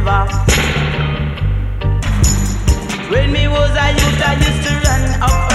When me was a youth, I used to run up